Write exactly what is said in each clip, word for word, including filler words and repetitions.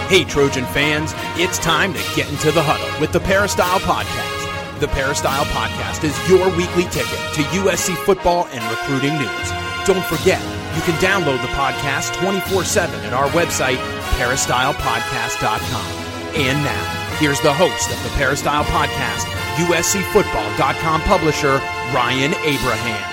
Hey, Trojan fans, it's time to get into the huddle with the Peristyle Podcast. The Peristyle Podcast is your weekly ticket to U S C football and recruiting news. Don't forget, you can download the podcast twenty-four seven at our website, peristyle podcast dot com. And now, here's the host of the Peristyle Podcast, U S C football dot com publisher, Ryan Abraham.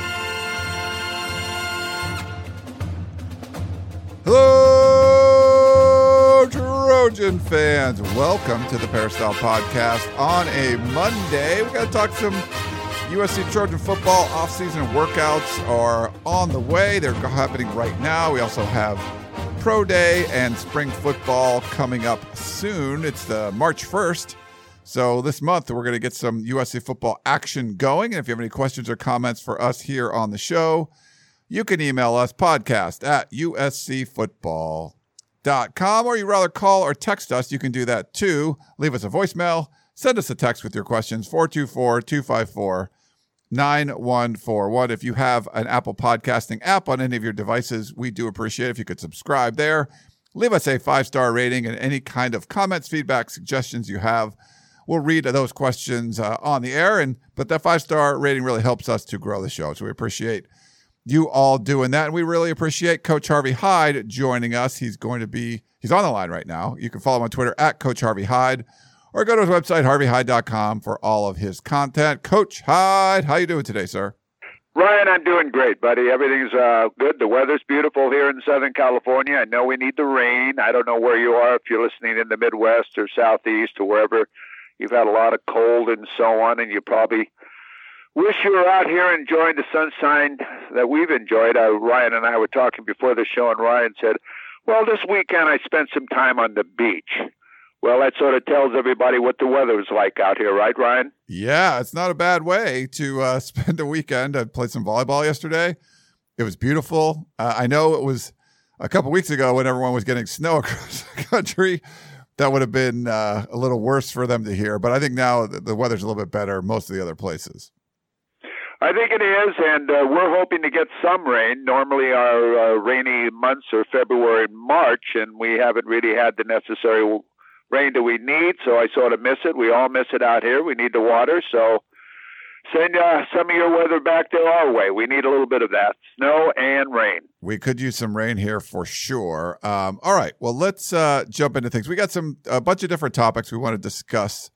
Hello, Trojan fans. Welcome to the Peristyle Podcast on a Monday. We got to talk some U S C Trojan football. Off-season workouts are on the way. They're happening right now. We also have Pro Day and spring football coming up soon. It's the March first. So this month, we're going to get some U S C football action going. And if you have any questions or comments for us here on the show, you can email us, podcast at U S C football dot com, or you rather call or text us. You can do that too. Leave us a voicemail. Send us a text with your questions, four two four, two five four, nine one four one. If you have an Apple Podcasting app on any of your devices, we do appreciate it if you could subscribe there. Leave us a five-star rating and any kind of comments, feedback, suggestions you have. We'll read those questions uh, on the air, and but that five-star rating really helps us to grow the show, so we appreciate you all doing that. And we really appreciate Coach Harvey Hyde joining us. He's going to be, he's on the line right now. You can follow him on Twitter at Coach Harvey Hyde, or go to his website, harvey hyde dot com, for all of his content. Coach Hyde, how you doing today, sir? Ryan, I'm doing great, buddy. Everything's uh, good. The weather's beautiful here in Southern California. I know we need the rain. I don't know where you are, if you're listening in the Midwest or Southeast or wherever. You've had a lot of cold and so on, and you probably wish you were out here enjoying the sunshine that we've enjoyed. Uh, Ryan and I were talking before the show, and Ryan said, well, this weekend I spent some time on the beach. Well, that sort of tells everybody what the weather is like out here, right, Ryan? Yeah, it's not a bad way to uh, spend a weekend. I played some volleyball yesterday. It was beautiful. Uh, I know it was a couple weeks ago when everyone was getting snow across the country. That would have been uh, a little worse for them to hear. But I think now the weather's a little bit better most of the other places. I think it is, and uh, we're hoping to get some rain. Normally our uh, rainy months are February and March, and we haven't really had the necessary rain that we need, so I sort of miss it. We all miss it out here. We need the water, so send uh, some of your weather back to our way. We need a little bit of that, snow and rain. We could use some rain here for sure. Um, all right, well, let's uh, jump into things. We got some a bunch of different topics we want to discuss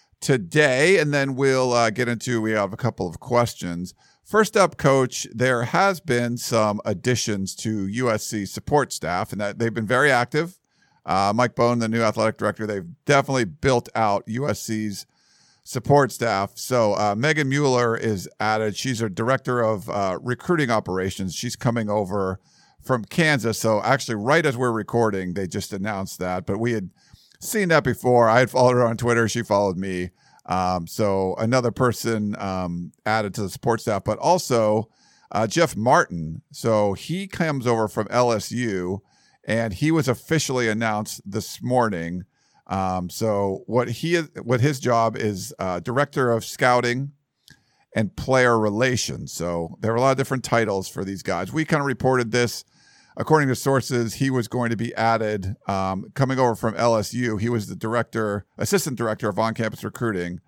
today, and then we'll uh, get into, we have a couple of questions. First up, Coach, there has been some additions to U S C support staff, and that they've been very active. Uh, Mike Bohn, the new athletic director, they've definitely built out U S C's support staff. So uh, Megan Mueller is added. She's a director of uh, recruiting operations. She's coming over from Kansas. So actually, right as we're recording, they just announced that. But we had seen that before. I had followed her on Twitter. She followed me. Um, so another person um, added to the support staff, but also uh, Jeff Martin. So he comes over from L S U, and he was officially announced this morning. Um, so what he is, what his job is, uh, director of scouting and player relations. So there are a lot of different titles for these guys. We kind of reported this. According to sources, he was going to be added, um, coming over from L S U. He was the director, assistant director of on-campus recruiting.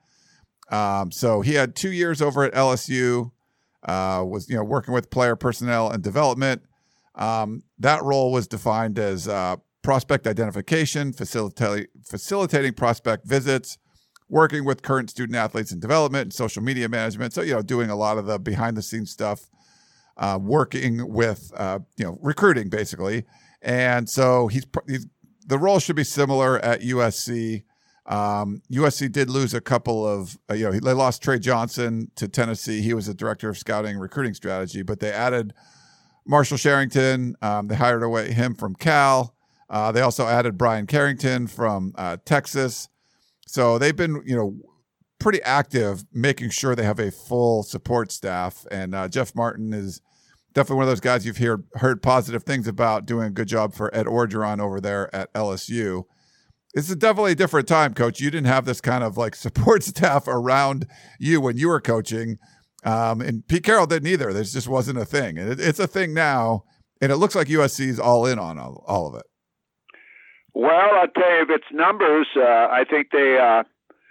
Um, so he had two years over at L S U, uh, was, you know, working with player personnel and development. Um, that role was defined as uh, prospect identification, facilitating, facilitating prospect visits, working with current student athletes in development, and social media management. So, you know, doing a lot of the behind-the-scenes stuff. Uh, working with, uh, you know, recruiting basically. And so he's, he's the role should be similar at U S C. Um, U S C did lose a couple of, uh, you know, they lost Trey Johnson to Tennessee. He was the director of scouting and recruiting strategy, but they added Marshall Sherrington. Um, they hired away him from Cal. Uh, they also added Brian Carrington from uh, Texas. So they've been, you know, pretty active making sure they have a full support staff. And uh, Jeff Martin is definitely one of those guys you've heard, heard positive things about, doing a good job for Ed Orgeron over there at L S U. This is definitely a different time, Coach. You didn't have this kind of like support staff around you when you were coaching. Um, and Pete Carroll didn't either. This just wasn't a thing. And it, it's a thing now. And it looks like U S C is all in on all, all of it. Well, I'll tell you, if it's numbers, uh, I think they uh,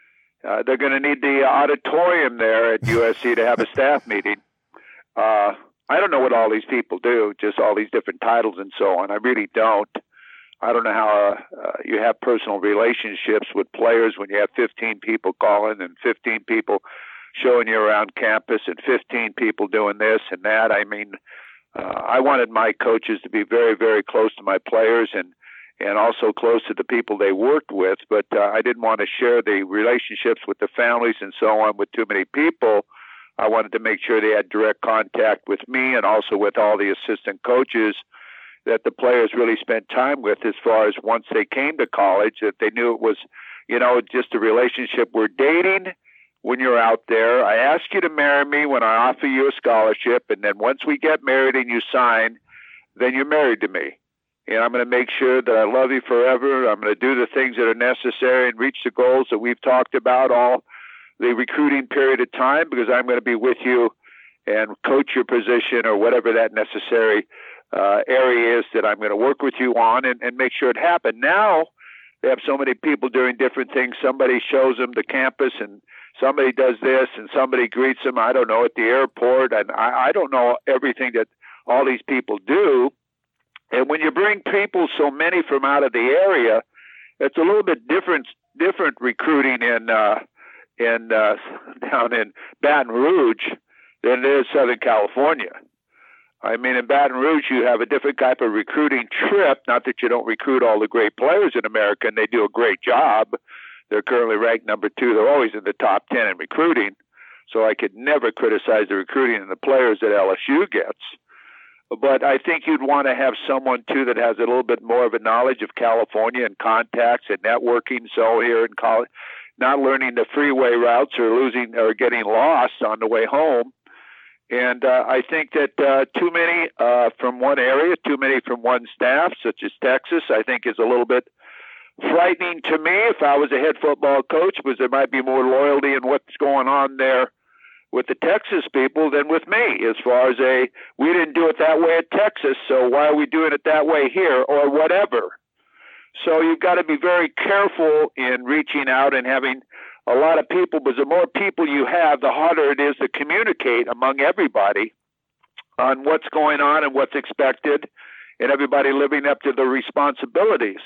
uh, they're going to need the auditorium there at U S C to have a staff meeting. Uh, I don't know what all these people do, just all these different titles and so on. I really don't. I don't know how uh, uh, you have personal relationships with players when you have fifteen people calling and fifteen people showing you around campus and fifteen people doing this and that. I mean, uh, I wanted my coaches to be very, very close to my players and, and also close to the people they worked with, but uh, I didn't want to share the relationships with the families and so on with too many people. I wanted to make sure they had direct contact with me and also with all the assistant coaches that the players really spent time with as far as once they came to college, that they knew it was, you know, just a relationship. We're dating when you're out there. I ask you to marry me when I offer you a scholarship, and then once we get married and you sign, then you're married to me. And I'm going to make sure that I love you forever. I'm going to do the things that are necessary and reach the goals that we've talked about all the recruiting period of time, because I'm going to be with you and coach your position or whatever that necessary uh, area is that I'm going to work with you on and, and make sure it happens. Now they have so many people doing different things. Somebody shows them the campus and somebody does this and somebody greets them, I don't know, at the airport. And I, I don't know everything that all these people do. And when you bring people, so many from out of the area, it's a little bit different, different recruiting in, uh, in, uh, down in Baton Rouge than it is Southern California. I mean, in Baton Rouge, you have a different type of recruiting trip. Not that you don't recruit all the great players in America, and they do a great job. They're currently ranked number two. They're always in the top ten in recruiting. So I could never criticize the recruiting and the players that L S U gets. But I think you'd want to have someone, too, that has a little bit more of a knowledge of California and contacts and networking. So here in college, not learning the freeway routes or losing or getting lost on the way home. And uh, I think that uh, too many uh, from one area, too many from one staff, such as Texas, I think is a little bit frightening to me if I was a head football coach, because there might be more loyalty in what's going on there with the Texas people than with me, as far as a, we didn't do it that way at Texas, so why are we doing it that way here, or whatever. So you've got to be very careful in reaching out and having a lot of people, because the more people you have, the harder it is to communicate among everybody on what's going on and what's expected, and everybody living up to their responsibilities.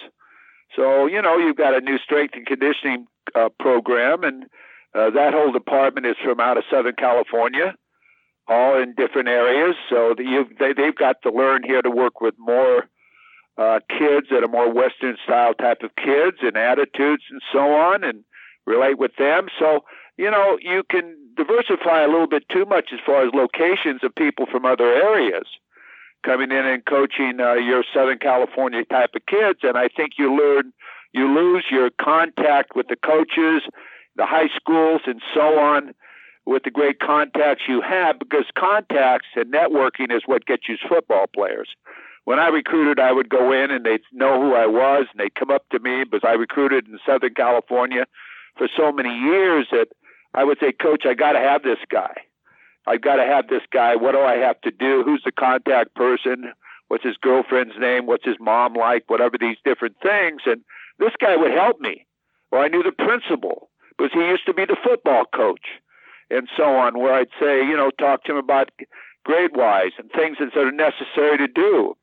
So, you know, you've got a new strength and conditioning uh, program, and uh, that whole department is from out of Southern California, all in different areas. So that you've, they, they've got to learn here to work with more uh, kids that are more Western-style type of kids and attitudes and so on, and relate with them. So, you know, you can diversify a little bit too much as far as locations of people from other areas coming in and coaching uh, your Southern California type of kids. And I think you learn, you lose your contact with the coaches, the high schools, and so on, with the great contacts you have, because contacts and networking is what gets you football players. When I recruited, I would go in and they'd know who I was, and they'd come up to me because I recruited in Southern California for so many years that I would say, Coach, I got to have this guy. I've got to have this guy. What do I have to do? Who's the contact person? What's his girlfriend's name? What's his mom like? Whatever, these different things. And this guy would help me. Or I knew the principal because he used to be the football coach and so on, where I'd say, you know, talk to him about grade-wise and things that are necessary to do.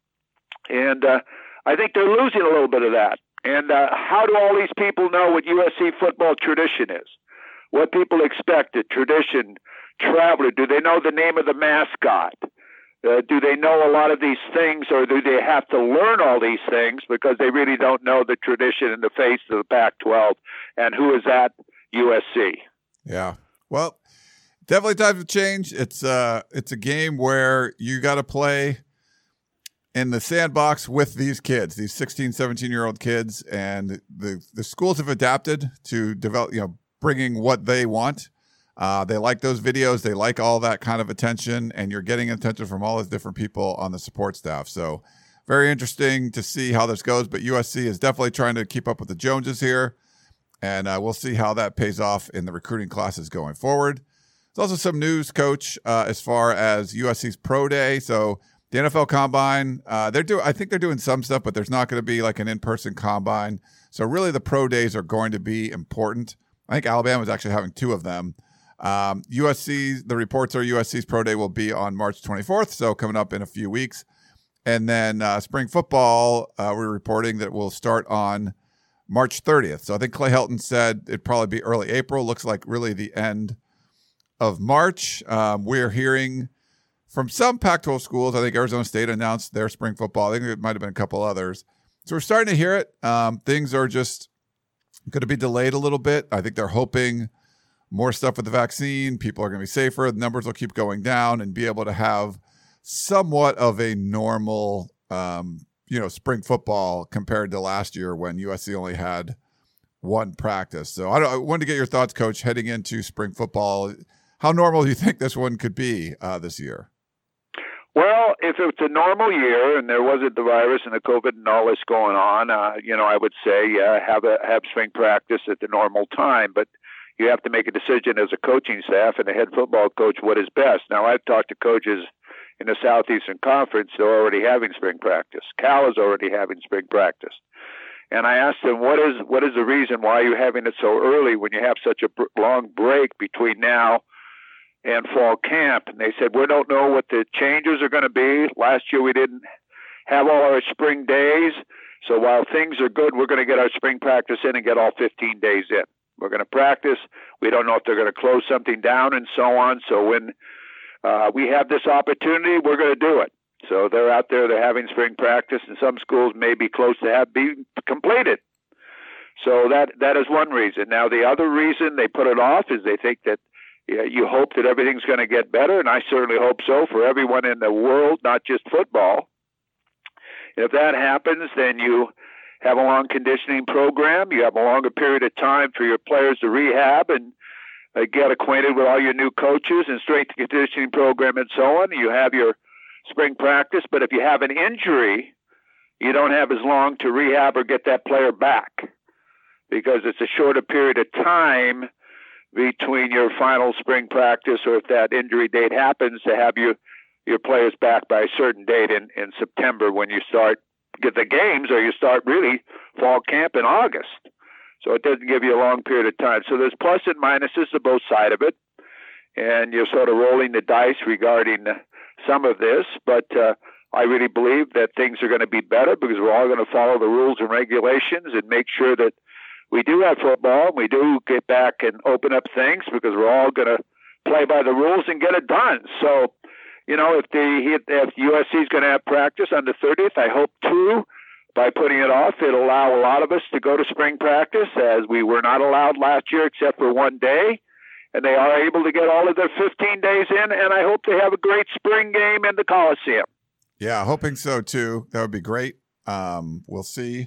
And uh, I think they're losing a little bit of that. And uh, how do all these people know what U S C football tradition is? What people expect, the tradition, traveler? Do they know the name of the mascot? Uh, do they know a lot of these things, or do they have to learn all these things because they really don't know the tradition in the face of the Pac twelve? And who is that? U S C. Yeah. Well, definitely time to change. It's uh, it's a game where you got to play in the sandbox with these kids, these sixteen, seventeen-year-old kids, and the, the schools have adapted to develop, you know, bringing what they want. Uh, they like those videos. They like all that kind of attention, and you're getting attention from all those different people on the support staff. So very interesting to see how this goes, but U S C is definitely trying to keep up with the Joneses here, and uh, we'll see how that pays off in the recruiting classes going forward. There's also some news, Coach, uh, as far as U S C's Pro Day. So The N F L Combine, uh, they're doing. I think they're doing some stuff, but there's not going to be like an in-person combine. So really, the pro days are going to be important. I think Alabama is actually having two of them. Um, U S C, the reports are U S C's pro day will be on March twenty-fourth, so coming up in a few weeks. And then uh, spring football, uh, we're reporting that will start on March thirtieth. So I think Clay Helton said it'd probably be early April. Looks like really the end of March. Um, we're hearing from some Pac twelve schools. I think Arizona State announced their spring football. I think it might have been a couple others. So we're starting to hear it. Um, things are just going to be delayed a little bit. I think they're hoping more stuff with the vaccine. People are going to be safer. The numbers will keep going down and be able to have somewhat of a normal, um, you know, spring football compared to last year when U S C only had one practice. So I, don't, I wanted to get your thoughts, Coach, heading into spring football. How normal do you think this one could be uh, this year? Well, if it's a normal year and there wasn't the virus and the COVID and all this going on, uh, you know, I would say yeah, have a have spring practice at the normal time. But you have to make a decision as a coaching staff and a head football coach what is best. Now, I've talked to coaches in the Southeastern Conference. They're already having spring practice. Cal is already having spring practice. And I asked them, what is what is the reason why you're having it so early when you have such a long break between now and fall camp? And they said, we don't know what the changes are going to be. Last year we didn't have all our spring days. So while things are good, we're going to get our spring practice in and get all fifteen days in. We're going to practice. We don't know if they're going to close something down and so on. So when uh, we have this opportunity, we're going to do it. So they're out there, they're having spring practice, and some schools may be close to have being completed. So that that is one reason. Now, the other reason they put it off is they think that yeah, you hope that everything's going to get better, and I certainly hope so for everyone in the world, not just football. If that happens, then you have a long conditioning program. You have a longer period of time for your players to rehab and uh, get acquainted with all your new coaches and strength and conditioning program and so on. You have your spring practice, but if you have an injury, you don't have as long to rehab or get that player back because it's a shorter period of time between your final spring practice or if that injury date happens to have you, your players back by a certain date in, in September when you start get the games or you start really fall camp in August. So it doesn't give you a long period of time. So there's plus and minuses to both sides of it. And you're sort of rolling the dice regarding some of this. But uh, I really believe that things are going to be better because we're all going to follow the rules and regulations and make sure that we do have football and we do get back and open up things because we're all going to play by the rules and get it done. So, you know, if the if U S C is going to have practice on the thirtieth, I hope too, by putting it off, it'll allow a lot of us to go to spring practice as we were not allowed last year except for one day. And they are able to get all of their fifteen days in, and I hope they have a great spring game in the Coliseum. Yeah, hoping so too. That would be great. Um, we'll see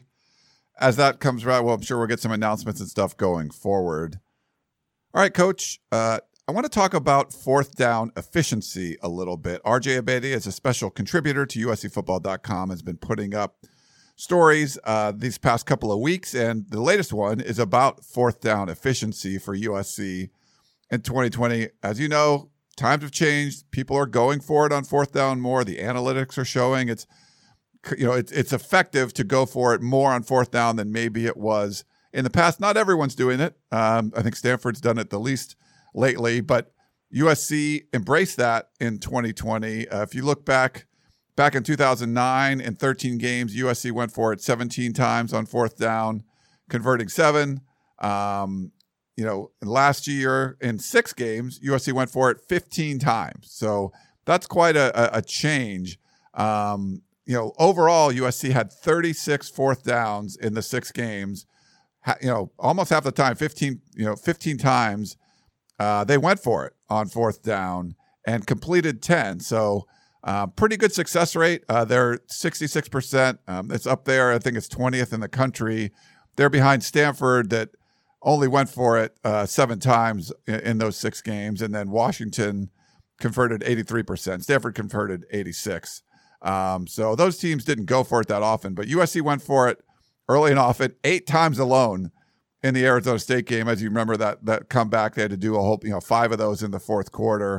as that comes around. Well, I'm sure we'll get some announcements and stuff going forward. All right, Coach. Uh, I want to talk about fourth down efficiency a little bit. R J Abedi is a special contributor to U S C football dot com, has been putting up stories uh, these past couple of weeks, and the latest one is about fourth down efficiency for U S C in twenty twenty. As you know, times have changed. People are going for it on fourth down more. The analytics are showing it's, you know, it's, it's effective to go for it more on fourth down than maybe it was in the past. Not everyone's doing it. Um, I think Stanford's done it the least lately, but U S C embraced that in twenty twenty. Uh, if you look back, back in two thousand nine, in thirteen games, U S C went for it seventeen times on fourth down, converting seven. Um, you know, last year in six games, U S C went for it fifteen times. So that's quite a, a, a change. Um, you know, overall, U S C had thirty-six fourth downs in the six games. Ha, you know, almost half the time, fifteen, you know, fifteen times. Uh, they went for it on fourth down and completed ten. So uh, pretty good success rate. Uh, they're sixty-six percent. Um, it's up there. I think it's twentieth in the country. They're behind Stanford that only went for it uh, seven times in, in those six games. And then Washington converted eighty-three percent. Stanford converted eighty-six. Um, so those teams didn't go for it that often. But U S C went for it early and often, eight times alone in the Arizona State game. As you remember that that comeback, they had to do a whole, you know, five of those in the fourth quarter.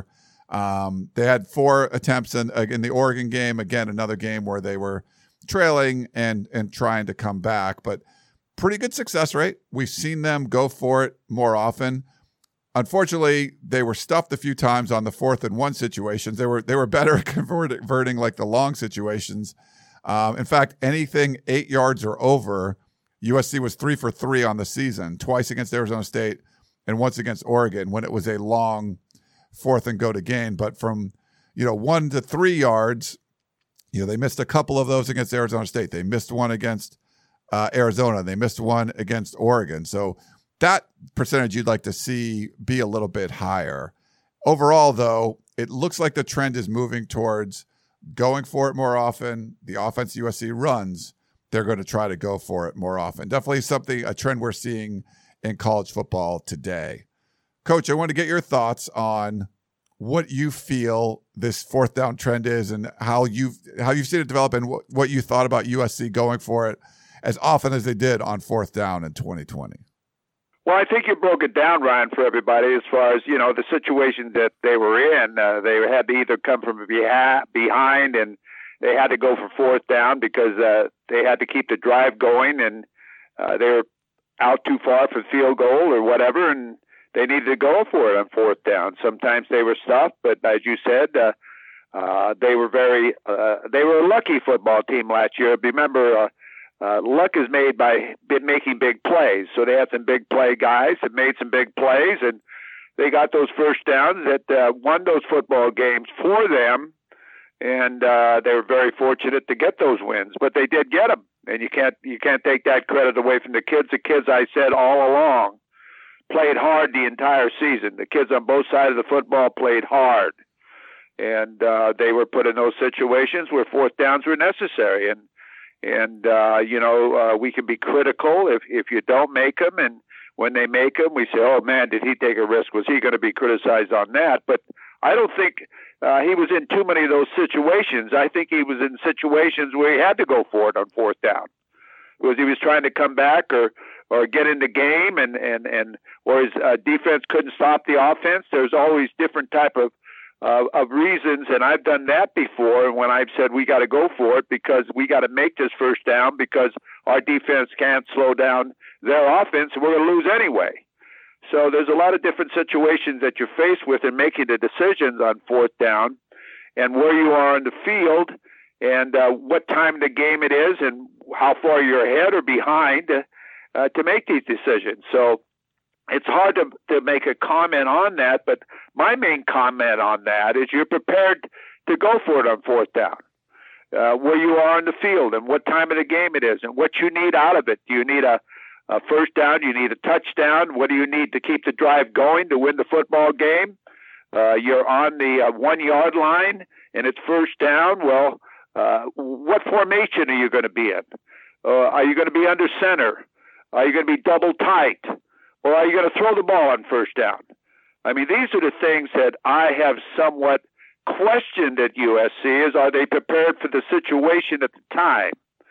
Um, they had four attempts in, in the Oregon game. Again, another game where they were trailing and and trying to come back, but pretty good success rate. We've seen them go for it more often. Unfortunately, they were stuffed a few times on the fourth and one situations. They were they were better at converting like the long situations. Um, in fact, anything eight yards or over, U S C was three for three on the season, twice against Arizona State and once against Oregon when it was a long fourth and go to gain. But from, you know, one to three yards, you know, they missed a couple of those against Arizona State. They missed one against uh, Arizona. They missed one against Oregon. So that percentage you'd like to see be a little bit higher. Overall, though, it looks like the trend is moving towards going for it more often. The offense U S C runs, they're going to try to go for it more often. Definitely something, a trend we're seeing in college football today. Coach, I want to get your thoughts on what you feel this fourth down trend is and how you've, how you've seen it develop and what, what you thought about U S C going for it as often as they did on fourth down in twenty twenty. Well, I think you broke it down, Ryan, for everybody as far as, you know, the situation that they were in. Uh, they had to either come from behind and they had to go for fourth down because uh, they had to keep the drive going and uh, they were out too far for field goal or whatever, and they needed to go for it on fourth down. Sometimes they were stuffed, but as you said, uh, uh, they were very uh, they were a lucky football team last year. Remember, uh, uh, luck is made by making big plays. So they had some big play guys that made some big plays, and they got those first downs that uh, won those football games for them, and uh, they were very fortunate to get those wins. But they did get them, and you can't you can't take that credit away from the kids. The kids, I said all along, played hard the entire season. The kids on both sides of the football played hard, and uh, they were put in those situations where fourth downs were necessary. And and uh, you know uh, we can be critical if if you don't make them, and when they make them, we say, "Oh man, did he take a risk? Was he going to be criticized on that?" But I don't think uh, he was in too many of those situations. I think he was in situations where he had to go for it on fourth down, because he was trying to come back or. or get in the game and, and, and or his uh, defense couldn't stop the offense. There's always different type of uh, of reasons, and I've done that before when I've said we got to go for it because we got to make this first down because our defense can't slow down their offense, and we're going to lose anyway. So there's a lot of different situations that you're faced with in making the decisions on fourth down and where you are on the field and uh, what time of the game it is and how far you're ahead or behind uh, Uh, to make these decisions. So it's hard to, to make a comment on that, but my main comment on that is you're prepared to go for it on fourth down, uh, where you are in the field and what time of the game it is and what you need out of it. Do you need a, a first down? Do you need a touchdown? What do you need to keep the drive going to win the football game? Uh, you're on the uh, one-yard line and it's first down. Well, uh, what formation are you going to be in? Uh, are you going to be under center? Are you going to be double tight? Or are you going to throw the ball on first down? I mean, these are the things that I have somewhat questioned at U S C is, are they prepared for the situation at the time?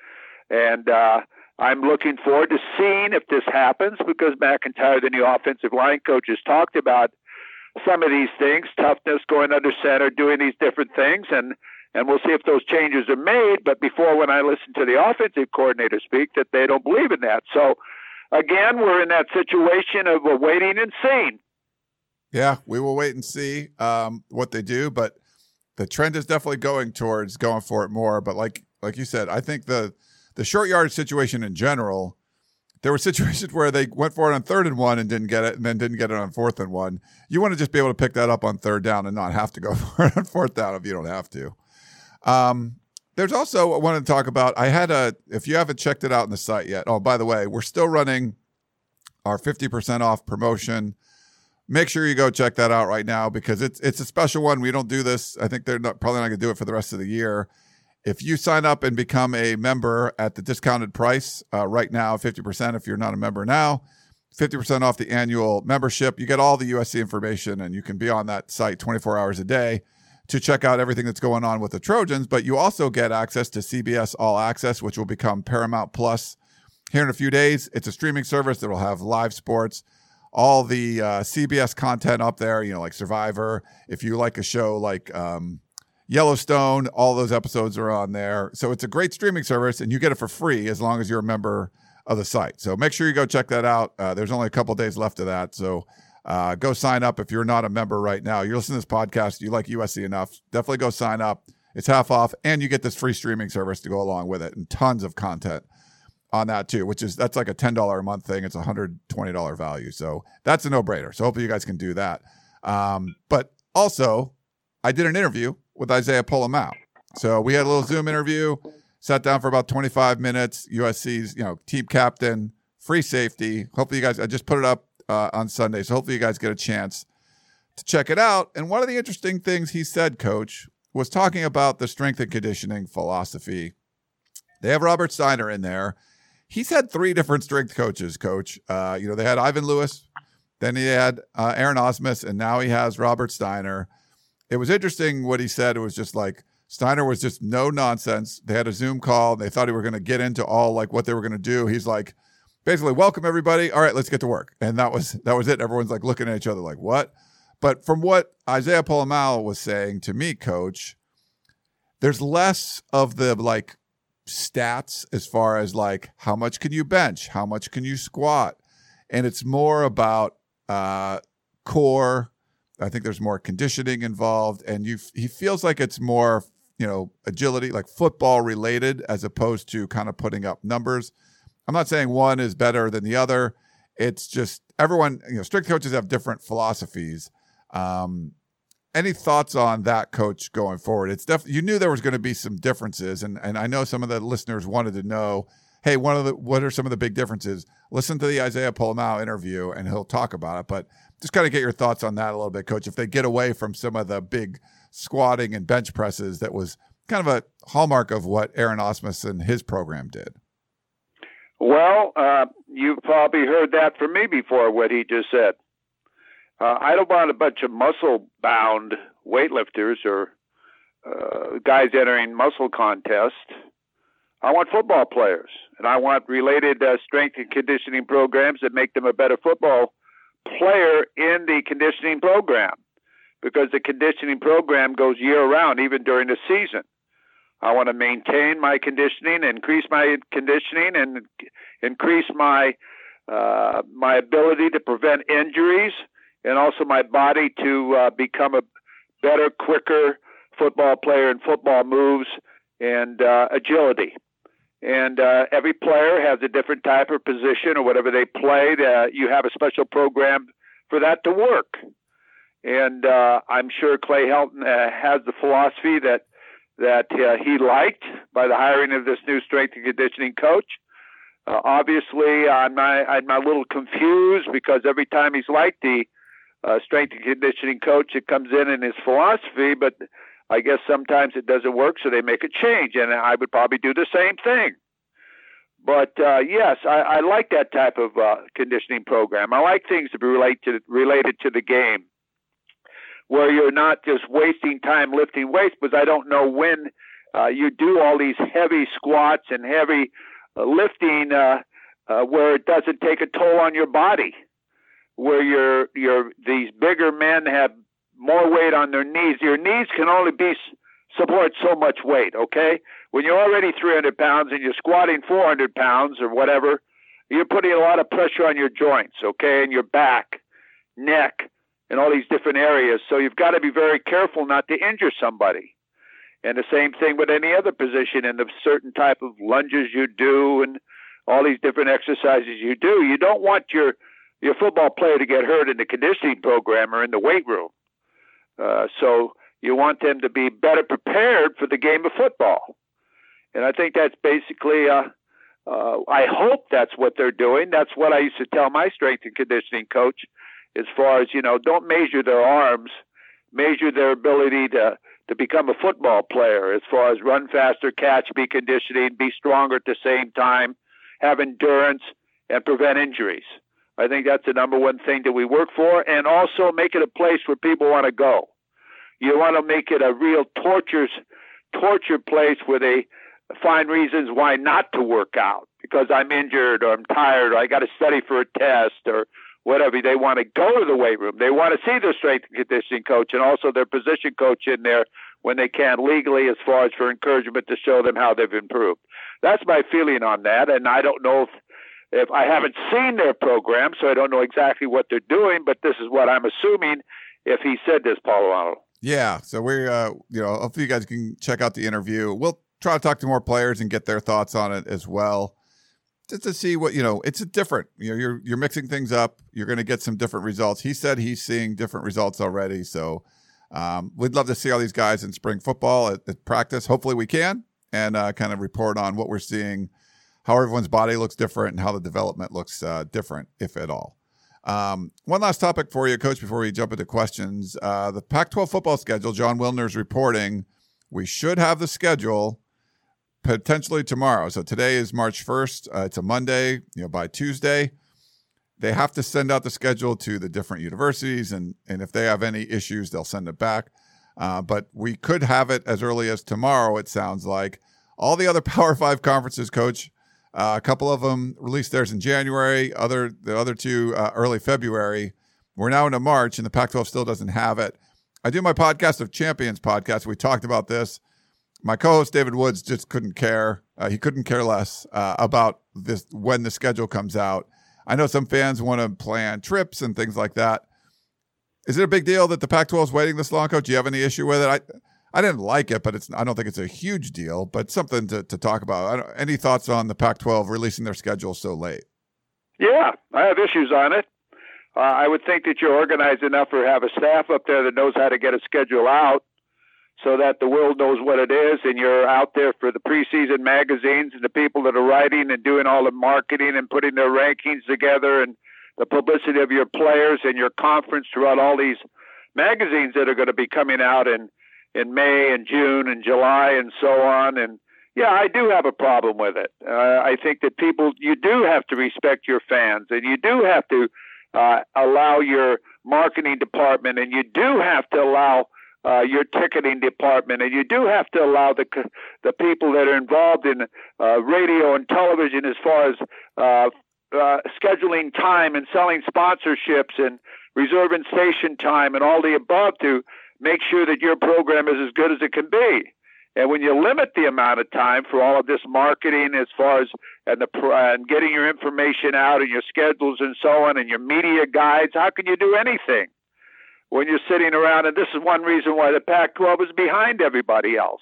And uh, I'm looking forward to seeing if this happens because McIntyre, the new offensive line coach, has talked about some of these things, toughness, going under center, doing these different things, and And we'll see if those changes are made. But before, when I listen to the offensive coordinator speak, that they don't believe in that. So, again, we're in that situation of we're waiting and seeing. Yeah, we will wait and see um, what they do. But the trend is definitely going towards going for it more. But like like you said, I think the the short yardage situation in general, there were situations where they went for it on third and one and didn't get it, and then didn't get it on fourth and one. You want to just be able to pick that up on third down and not have to go for it on fourth down if you don't have to. Um, there's also, I wanted to talk about, I had a, if you haven't checked it out on the site yet, oh, by the way, we're still running our fifty percent off promotion. Make sure you go check that out right now because it's, it's a special one. We don't do this. I think they're not, probably not going to do it for the rest of the year. If you sign up and become a member at the discounted price uh, right now, fifty percent if you're not a member now, fifty percent off the annual membership, you get all the U S C information and you can be on that site twenty-four hours a day to check out everything that's going on with the Trojans, but you also get access to C B S All Access, which will become Paramount Plus here in a few days. It's a streaming service that will have live sports all the uh, C B S content up there, you know, like Survivor. If you like a show like um, Yellowstone, all those episodes are on there. So it's a great streaming service, and you get it for free as long as you're a member of the site. So make sure you go check that out. Uh, there's only a couple days left of that. So uh, go sign up if you're not a member right now. You're listening to this podcast, you like U S C enough, definitely go sign up. It's half off, and you get this free streaming service to go along with it, and tons of content on that too, which is, that's like a ten dollars a month thing. It's a one hundred twenty dollars value. So that's a no-brainer. So hopefully you guys can do that. Um, but also, I did an interview with Isaiah Pola-Mao. So we had a little Zoom interview, sat down for about twenty-five minutes. U S C's, you know, team captain, free safety. Hopefully you guys, I just put it up uh, on Sunday. So hopefully you guys get a chance to check it out. And one of the interesting things he said, Coach, was talking about the strength and conditioning philosophy. They have Robert Steiner in there. He's had three different strength coaches, Coach. Uh, you know, they had Ivan Lewis, then he had uh, Aaron Osmus, and now he has Robert Steiner. It was interesting what he said. It was just like Steiner was just no nonsense. They had a Zoom call. They thought he were going to get into all like what they were going to do. He's like, basically, welcome everybody. All right, let's get to work. And that was that was it. Everyone's like looking at each other like, what? But from what Isaiah Pola-Mao was saying to me, Coach, there's less of the like stats as far as like how much can you bench, how much can you squat, and it's more about uh, core. I think there's more conditioning involved, and you he feels like it's more, you know, agility, like football related, as opposed to kind of putting up numbers. I'm not saying one is better than the other. It's just everyone, you know, strength coaches have different philosophies. Um, any thoughts on that, Coach, going forward? It's definitely, you knew there was going to be some differences, and and I know some of the listeners wanted to know, hey, one of the what are some of the big differences? Listen to the Isaiah Pola-Mao interview, and he'll talk about it. But just kind of get your thoughts on that a little bit, Coach. If they get away from some of the big squatting and bench presses, that was kind of a hallmark of what Aaron Osmus and his program did. Well, uh, you've probably heard that from me before, what he just said. Uh, I don't want a bunch of muscle-bound weightlifters or uh, guys entering muscle contests. I want football players, and I want related uh, strength and conditioning programs that make them a better football player in the conditioning program, because the conditioning program goes year-round, even during the season. I want to maintain my conditioning, increase my conditioning, and increase my uh, my ability to prevent injuries, and also my body to uh, become a better, quicker football player in football moves and uh, agility. And uh, every player has a different type of position or whatever they play. Uh, you have a special program for that to work. And uh, I'm sure Clay Helton uh, has the philosophy that that uh, he liked by the hiring of this new strength and conditioning coach. Uh, obviously, I'm not, I'm a little confused, because every time he's like the uh, strength and conditioning coach, it comes in in his philosophy, but I guess sometimes it doesn't work, so they make a change, and I would probably do the same thing. But uh, yes, I, I like that type of uh, conditioning program. I like things to be relate to, related to the game, where you're not just wasting time lifting weights, because I don't know when uh, you do all these heavy squats and heavy uh, lifting uh, uh, where it doesn't take a toll on your body, where you're, you're, these bigger men have more weight on their knees. Your knees can only be support so much weight, okay? When you're already three hundred pounds and you're squatting four hundred pounds or whatever, you're putting a lot of pressure on your joints, okay, and your back, neck, and all these different areas. So you've got to be very careful not to injure somebody. And the same thing with any other position, and the certain type of lunges you do and all these different exercises you do. You don't want your, your football player to get hurt in the conditioning program or in the weight room. Uh, so you want them to be better prepared for the game of football. And I think that's basically, uh, uh, I hope that's what they're doing. That's what I used to tell my strength and conditioning coach, as far as, you know, don't measure their arms, measure their ability to, to become a football player, as far as run faster, catch, be conditioning, be stronger at the same time, have endurance, and prevent injuries. I think that's the number one thing that we work for, and also make it a place where people want to go. You want to make it a real torture, torture place where they find reasons why not to work out, because I'm injured or I'm tired or I got to study for a test or whatever. They want to go to the weight room. They want to see their strength and conditioning coach and also their position coach in there when they can legally, as far as for encouragement to show them how they've improved. That's my feeling on that, and I don't know if, if I haven't seen their program, so I don't know exactly what they're doing, but this is what I'm assuming if he said this, Paulo Alonso. Yeah, so we're, uh, you know, hopefully you guys can check out the interview. We'll try to talk to more players and get their thoughts on it as well, just to see what, you know, it's a different, you know, you're you're mixing things up. You're going to get some different results. He said he's seeing different results already, so um, we'd love to see all these guys in spring football at, at practice. Hopefully we can, and uh, kind of report on what we're seeing, how everyone's body looks different, and how the development looks uh, different, if at all. Um, one last topic for you, Coach, before we jump into questions. Uh, the Pac twelve football schedule, John Wilner's reporting, we should have the schedule potentially tomorrow. So today is March first. Uh, it's a Monday. You know, by Tuesday, they have to send out the schedule to the different universities, and, and if they have any issues, they'll send it back. Uh, but we could have it as early as tomorrow, it sounds like. All the other Power Five conferences, Coach, Uh, a couple of them released theirs in January, other the other two uh, early February. We're now into March, and the Pac twelve still doesn't have it. I do my podcast of Champions podcast. We talked about this. My co-host David Woods just couldn't care. Uh, he couldn't care less uh, about this when the schedule comes out. I know some fans want to plan trips and things like that. Is it a big deal that the Pac twelve is waiting this long, Coach? Do you have any issue with it? I I didn't like it, but it's I don't think it's a huge deal, but something to, to talk about. I don't, any thoughts on the Pac twelve releasing their schedule so late? Yeah, I have issues on it. Uh, I would think that you're organized enough or have a staff up there that knows how to get a schedule out so that the world knows what it is, and you're out there for the preseason magazines and the people that are writing and doing all the marketing and putting their rankings together and the publicity of your players and your conference throughout all these magazines that are going to be coming out in in May and June and July and so on. And yeah, I do have a problem with it. Uh, I think that people, you do have to respect your fans, and you do have to uh, allow your marketing department, and you do have to allow uh, your ticketing department, and you do have to allow the the people that are involved in uh, radio and television as far as uh, uh, scheduling time and selling sponsorships and reserving station time and all the above to make sure that your program is as good as it can be. And when you limit the amount of time for all of this marketing as far as and the and getting your information out and your schedules and so on and your media guides, how can you do anything when you're sitting around? And this is one reason why the Pac twelve is behind everybody else,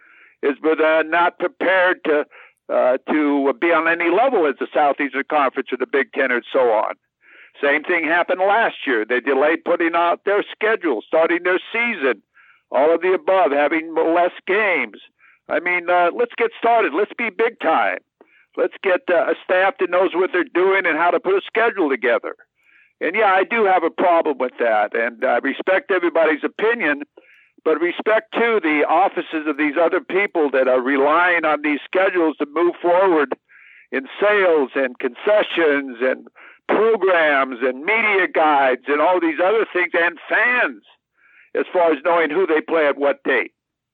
is but uh, not prepared to uh, to be on any level as the Southeastern Conference or the Big Ten and so on. Same thing happened last year. They delayed putting out their schedule, starting their season, all of the above, having less games. I mean, uh, let's get started. Let's be big time. Let's get uh, a staff that knows what they're doing and how to put a schedule together. And, yeah, I do have a problem with that. And I respect everybody's opinion, but respect, too, the offices of these other people that are relying on these schedules to move forward in sales and concessions and programs and media guides and all these other things, and fans as far as knowing who they play at what date.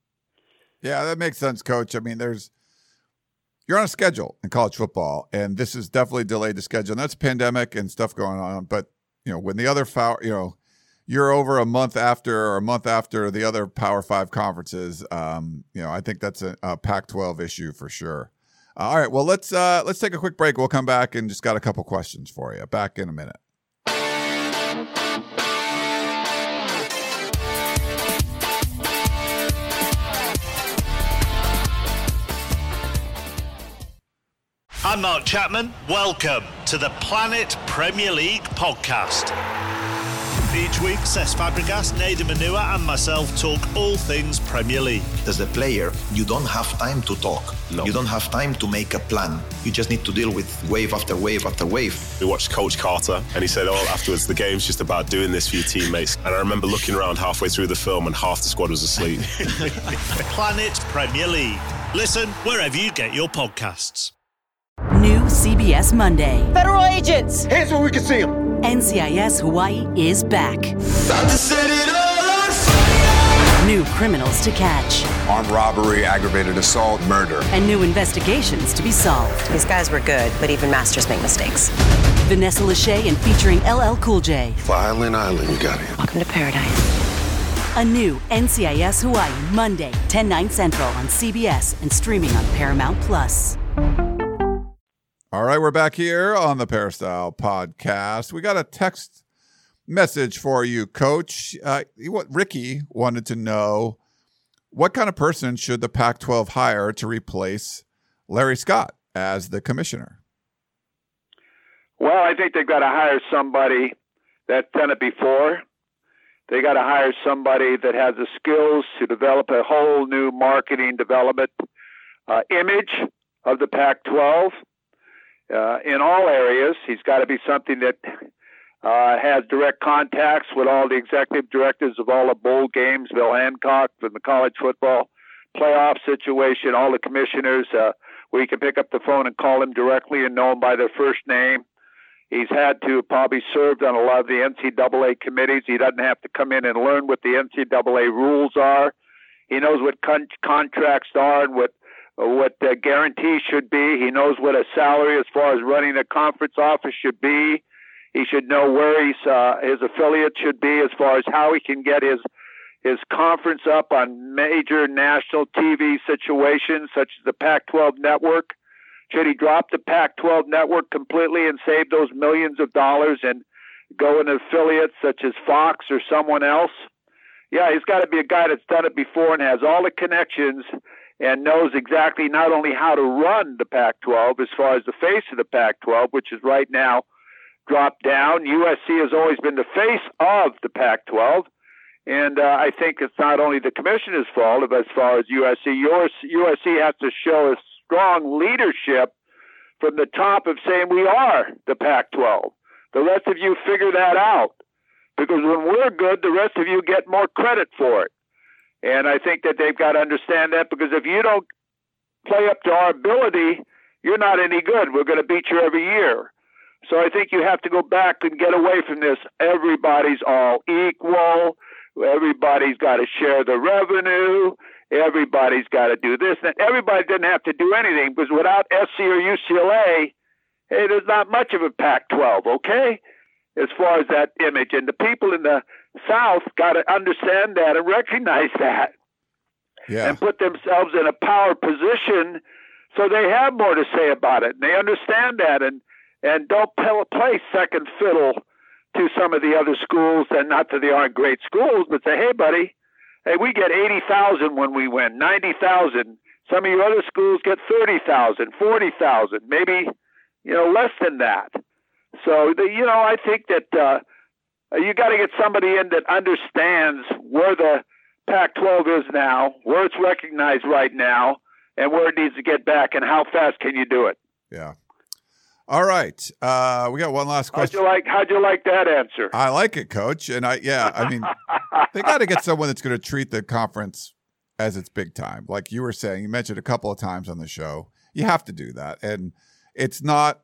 Yeah, that makes sense, Coach. I mean, there's you're on a schedule in college football, and this is definitely delayed the schedule. And that's pandemic and stuff going on. But, you know, when the other foul, you know, you're over a month after or a month after the other Power Five conferences, um, you know, I think that's a, a Pac twelve issue for sure. All right, well, let's uh, let's take a quick break. We'll come back and just got a couple questions for you. Back in a minute. I'm Mark Chapman. Welcome to the Planet Premier League podcast. Each week, Cesc Fabregas, Nader Manua and myself talk all things Premier League. As a player, you don't have time to talk. No. You don't have time to make a plan. You just need to deal with wave after wave after wave. We watched Coach Carter, and he said, oh, afterwards, the game's just about doing this for your teammates. And I remember looking around halfway through the film, and half the squad was asleep. Planet Premier League. Listen wherever you get your podcasts. New C B S Monday. Federal agents! Hands where we can see them! N C I S Hawaii is back. About to set it all on fire! New criminals to catch. Armed robbery, aggravated assault, murder. And new investigations to be solved. These guys were good, but even masters make mistakes. Vanessa Lachey and featuring L L Cool J. Violin Island, you got it. Welcome to paradise. A new N C I S Hawaii, Monday, ten, nine Central on C B S and streaming on Paramount Plus. All right, we're back here on the Peristyle Podcast. We got a text message for you, Coach. Uh, what Ricky wanted to know, what kind of person should the Pac twelve hire to replace Larry Scott as the commissioner? Well, I think they've got to hire somebody that's done it before. They got to hire somebody that has the skills to develop a whole new marketing development uh, image of the Pac twelve uh, in all areas. He's got to be something that uh, has direct contacts with all the executive directors of all the bowl games, Bill Hancock from the college football playoff situation, all the commissioners, uh, where you can pick up the phone and call them directly and know them by their first name. He's had to probably served on a lot of the N C double A committees. He doesn't have to come in and learn what the N C double A rules are. He knows what con- contracts are and what what uh, guarantees should be. He knows what a salary as far as running a conference office should be. He should know where he's, uh, his affiliate should be as far as how he can get his his conference up on major national T V situations such as the Pac twelve network. Should he drop the Pac twelve network completely and save those millions of dollars and go in affiliates such as Fox or someone else? Yeah, he's got to be a guy that's done it before and has all the connections and knows exactly not only how to run the Pac twelve as far as the face of the Pac twelve, which is right now dropped down. U S C has always been the face of the Pac twelve. And uh, I think it's not only the commissioner's fault, but as far as U S C, U S C has to show a strong leadership from the top of saying we are the Pac twelve. The rest of you figure that out, because when we're good, the rest of you get more credit for it. And I think that they've got to understand that, because if you don't play up to our ability, you're not any good. We're going to beat you every year. So I think you have to go back and get away from this. Everybody's all equal. Everybody's got to share the revenue. Everybody's got to do this. And everybody doesn't have to do anything, because without S C or U C L A, hey, there's not much of a Pac twelve, okay, as far as that image. And the people in the South got to understand that and recognize that, yeah, and put themselves in a power position so they have more to say about it. And they understand that, and, and don't play second fiddle to some of the other schools, and not that they aren't great schools, but say, hey, buddy, hey, we get eighty thousand when we win, ninety thousand. Some of your other schools get thirty thousand, forty thousand, maybe, you know, less than that. So, the, you know, I think that uh, you got to get somebody in that understands where the Pac twelve is now, where it's recognized right now, and where it needs to get back, and how fast can you do it? Yeah. All right. Uh, we got one last question. How'd you like, how'd you like that answer? I like it, Coach. And I, yeah, I mean, they got to get someone that's going to treat the conference as its big time. Like you were saying, you mentioned a couple of times on the show, you have to do that. And it's not,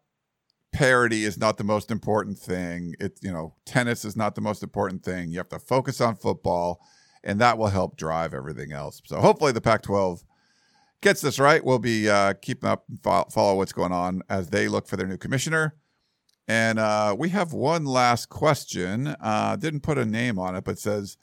parity is not the most important thing. It's, you know, tennis is not the most important thing. You have to focus on football, and that will help drive everything else. So hopefully the Pac twelve gets this right. We'll be uh, keeping up and follow, follow what's going on as they look for their new commissioner. And uh, we have one last question. Uh, didn't put a name on it, but says,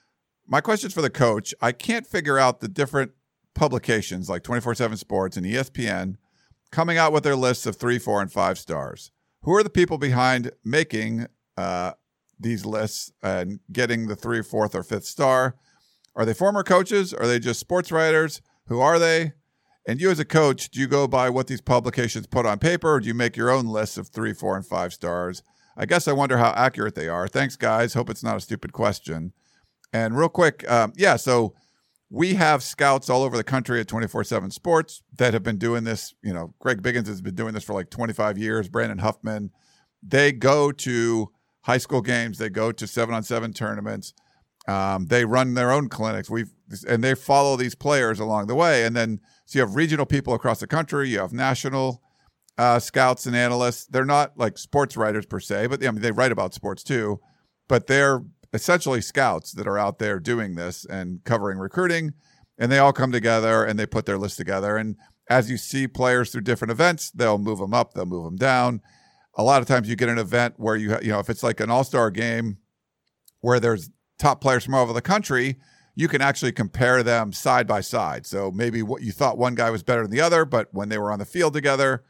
my question's for the coach. I can't figure out the different publications like twenty-four seven Sports and E S P N coming out with their lists of three, four, and five stars. Who are the people behind making uh, these lists and getting the three, fourth, or fifth star? Are they former coaches? Are they just sports writers? Who are they? And you as a coach, do you go by what these publications put on paper, or do you make your own lists of three, four, and five stars? I guess I wonder how accurate they are. Thanks, guys. Hope it's not a stupid question. And real quick, um, yeah, so we have scouts all over the country at twenty-four seven Sports that have been doing this. You know, Greg Biggins has been doing this for like twenty-five years. Brandon Huffman. They go to high school games. They go to seven on seven tournaments. Um, they run their own clinics. We've and they follow these players along the way. And then so you have regional people across the country. You have national uh, scouts and analysts. They're not like sports writers per se, but I mean they write about sports too. But they're essentially scouts that are out there doing this and covering recruiting, and they all come together and they put their list together. And as you see players through different events, they'll move them up, they'll move them down. A lot of times you get an event where you, ha- you know, if it's like an all-star game where there's top players from all over the country, you can actually compare them side by side. So maybe what you thought one guy was better than the other, but when they were on the field together,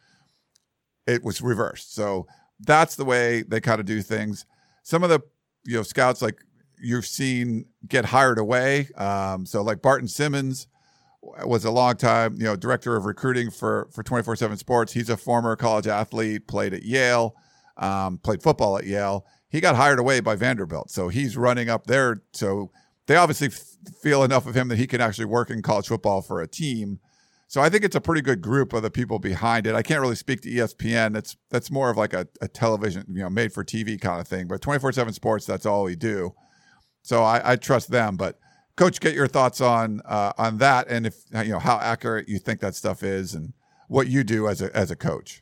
it was reversed. So that's the way they kind of do things. Some of the, you know, scouts like you've seen get hired away. Um, so like Barton Simmons was a long time, you know, director of recruiting for, for twenty-four seven Sports. He's a former college athlete, played at Yale, um, played football at Yale. He got hired away by Vanderbilt. So he's running up there. So they obviously f- feel enough of him that he can actually work in college football for a team. So I think it's a pretty good group of the people behind it. I can't really speak to E S P N. That's that's more of like a, a television, you know, made for T V kind of thing. But twenty-four seven Sports, that's all we do. So I, I trust them. But Coach, get your thoughts on uh, on that, and if you know how accurate you think that stuff is, and what you do as a as a coach.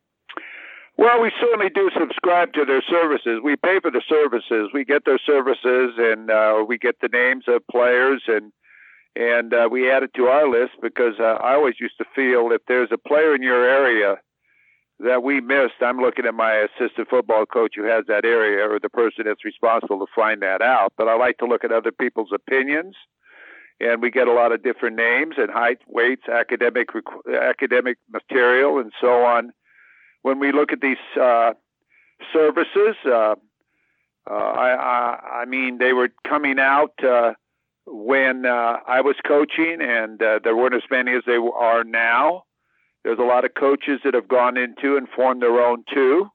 Well, we certainly do subscribe to their services. We pay for the services. We get their services, and uh, we get the names of players, and and uh, we add it to our list because uh, I always used to feel if there's a player in your area that we missed, I'm looking at my assistant football coach who has that area or the person that's responsible to find that out. But I like to look at other people's opinions, and we get a lot of different names and height, weights, academic academic material, and so on. When we look at these uh, services, uh, uh, I, I, I mean, they were coming out uh, when uh, I was coaching, and uh, there weren't as many as they are now. There's a lot of coaches that have gone into and formed their own too,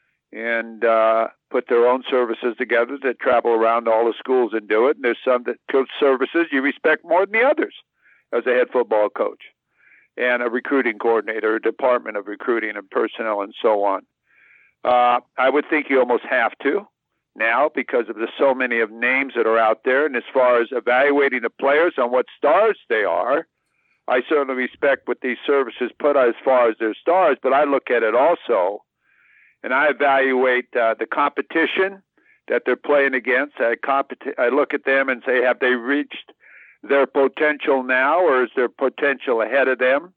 and uh, put their own services together that travel around all the schools and do it. And there's some that coach services you respect more than the others as a head football coach and a recruiting coordinator, a department of recruiting and personnel and so on. Uh, I would think you almost have to now because of the so many of names that are out there. And as far as evaluating the players on what stars they are, I certainly respect what these services put as far as their stars, but I look at it also, and I evaluate uh, the competition that they're playing against. I, compet- I look at them and say, have they reached their potential now, or is their potential ahead of them?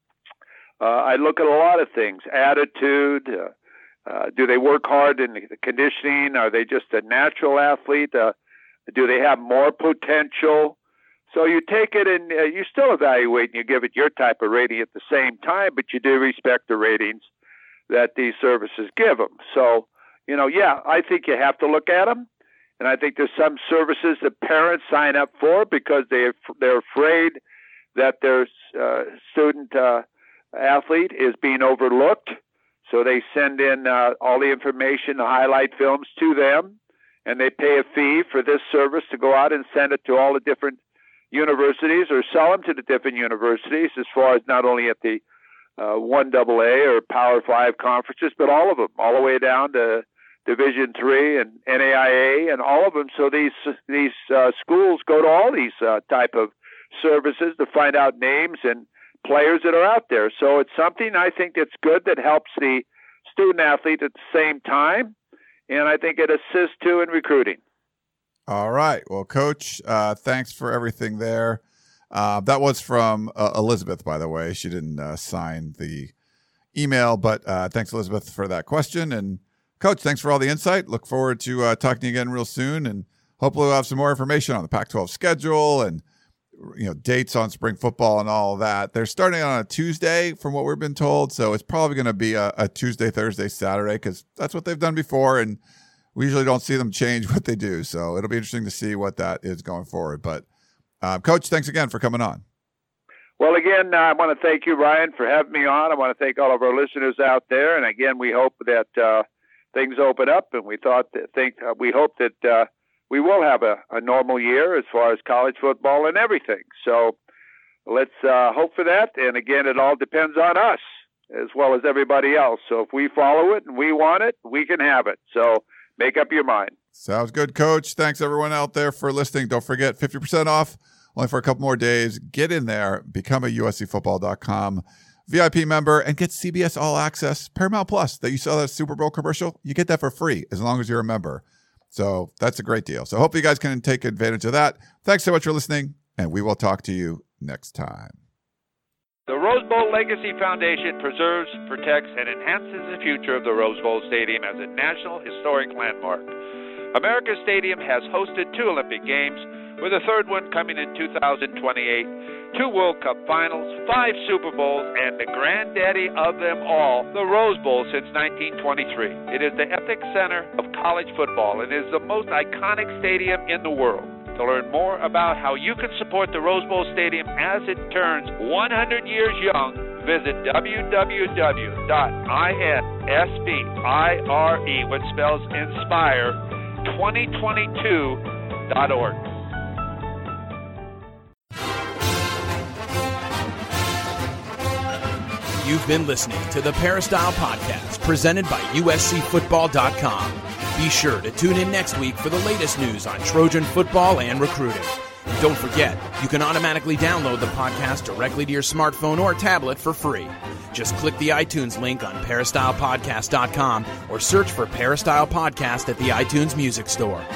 Uh, I look at a lot of things, attitude. Uh, uh, do they work hard in the conditioning? Are they just a natural athlete? Uh, do they have more potential? So you take it and uh, you still evaluate and you give it your type of rating at the same time, but you do respect the ratings that these services give them. So, you know, yeah, I think you have to look at them. And I think there's some services that parents sign up for because they, they're afraid that their uh, student uh, athlete is being overlooked. So they send in uh, all the information, the highlight films to them, and they pay a fee for this service to go out and send it to all the different universities or sell them to the different universities as far as not only at the uh, one double A or Power Five conferences, but all of them, all the way down to Division Three and N A I A and all of them. So these these uh, schools go to all these uh, type of services to find out names and players that are out there. So it's something I think that's good that helps the student athlete at the same time, and I think it assists too in recruiting. All right. Well, Coach, uh, thanks for everything there. Uh, that was from uh, Elizabeth, by the way. She didn't uh, sign the email, but uh, thanks, Elizabeth, for that question. And Coach, thanks for all the insight. Look forward to uh, talking to you again real soon, and hopefully we'll have some more information on the Pac twelve schedule and you know dates on spring football and all of that. They're starting on a Tuesday, from what we've been told, so it's probably going to be a, a Tuesday, Thursday, Saturday because that's what they've done before, and we usually don't see them change what they do. So it'll be interesting to see what that is going forward. But uh, Coach, thanks again for coming on. Well, again, uh, I want to thank you, Ryan, for having me on. I want to thank all of our listeners out there. And again, we hope that uh, things open up, and we thought that think uh, we hope that uh, we will have a, a normal year as far as college football and everything. So let's uh, hope for that. And again, it all depends on us as well as everybody else. So if we follow it and we want it, we can have it. So make up your mind. Sounds good, Coach. Thanks, everyone out there, for listening. Don't forget, fifty percent off, only for a couple more days. Get in there, become a U S C football dot com V I P member, and get C B S All Access Paramount Plus that you saw that Super Bowl commercial. You get that for free as long as you're a member. So that's a great deal. So hopefully you guys can take advantage of that. Thanks so much for listening, and we will talk to you next time. The Rose Bowl Legacy Foundation preserves, protects, and enhances the future of the Rose Bowl Stadium as a National Historic Landmark. America's Stadium has hosted two Olympic Games, with a third one coming in two thousand twenty-eight, two World Cup Finals, five Super Bowls, and the granddaddy of them all, the Rose Bowl since nineteen twenty-three. It is the epic center of college football and is the most iconic stadium in the world. To learn more about how you can support the Rose Bowl Stadium as it turns one hundred years young, visit w w w dot inspire, which spells inspire, twenty twenty-two dot org. You've been listening to the Peristyle Podcast, presented by U S C football dot com. Be sure to tune in next week for the latest news on Trojan football and recruiting. And don't forget, you can automatically download the podcast directly to your smartphone or tablet for free. Just click the iTunes link on Peristyle Podcast dot com or search for Peristyle Podcast at the iTunes Music Store.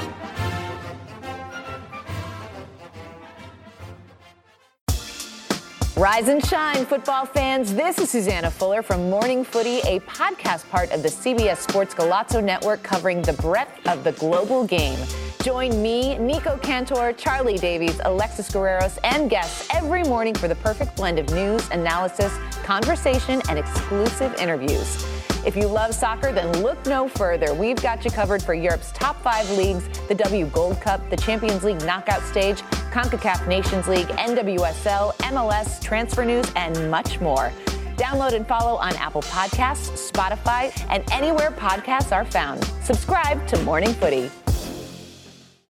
Rise and shine, football fans. This is Susanna Fuller from Morning Footy, a podcast part of the C B S Sports Golazo Network covering the breadth of the global game. Join me, Nico Cantor, Charlie Davies, Alexis Guerreros, and guests every morning for the perfect blend of news, analysis, conversation, and exclusive interviews. If you love soccer, then look no further. We've got you covered for Europe's top five leagues, the W Gold Cup, the Champions League knockout stage, CONCACAF Nations League, N W S L, M L S, transfer news, and much more. Download and follow on Apple Podcasts, Spotify, and anywhere podcasts are found. Subscribe to Morning Footy.